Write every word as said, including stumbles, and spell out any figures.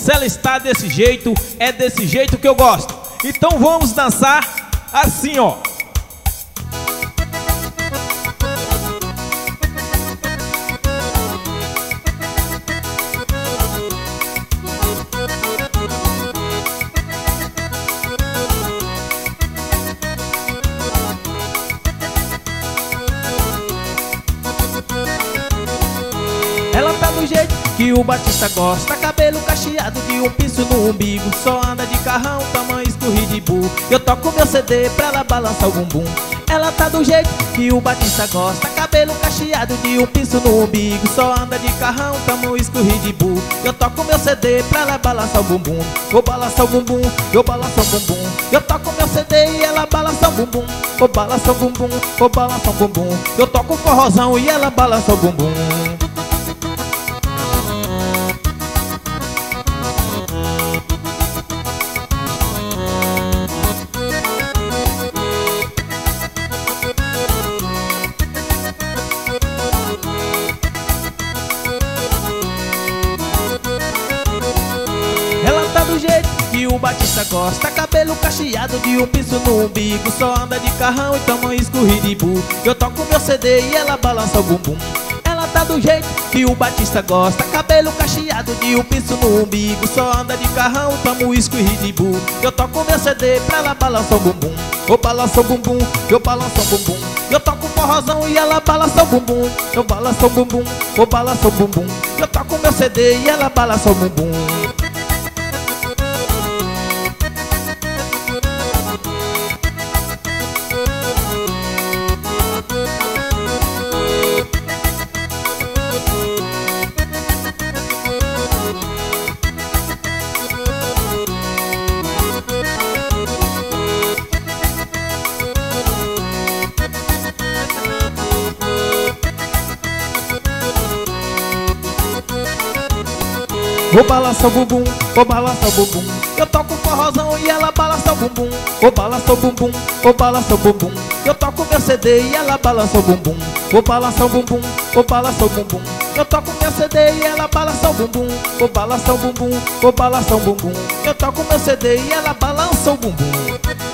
Se ela está desse jeito, é desse jeito que eu gosto. Então vamos dançar assim, ó. Ela tá do jeito que o Batista gosta, cabelo cacheado de um pinço no umbigo, só anda de carrão, tamanho escorridibu. Eu toco meu C D pra ela balançar o bumbum. Ela tá do jeito que o Batista gosta, cabelo cacheado de um pinço no umbigo, só anda de carrão, tamanho escorridibu. Eu toco meu C D pra ela balançar o bumbum. Vou balançar o bumbum, eu balanço o bumbum. Eu toco meu C D e ela balança o bumbum. Vou balançar o bumbum, vou balançar o bumbum. Eu toco o forrozão e ela balança o bumbum. Ela tá do jeito que o Batista gosta, cabelo cacheado de um pinço no umbigo, só anda de carrão e tamanho escorridibu. Eu toco meu C D e ela balança o bumbum. Ela tá do jeito que o Batista gosta, cabelo cacheado de um pinço no umbigo, só anda de carrão, tamanho escorridibu. Eu toco meu C D pra ela balançar o bumbum. Eu balanço o bumbum, eu balanço o bumbum. Eu toco o forrozão e ela balança o bumbum. Eu balanço o bumbum, eu balanço o bumbum. Eu toco meu C D e ela balança o bumbum. Vou balançar o bumbum, vou balançar o bumbum. Eu toco o forrozão e ela balança o bumbum. Vou balançar o bumbum, vou balançar o bumbum. Eu toco meu C D e ela balança o bumbum. Vou balançar o bumbum, vou balançar o bumbum. Eu toco meu C D e ela balança o bumbum. Vou balançar o bumbum, vou balançar o bumbum. Eu toco meu C D e ela balança o bumbum.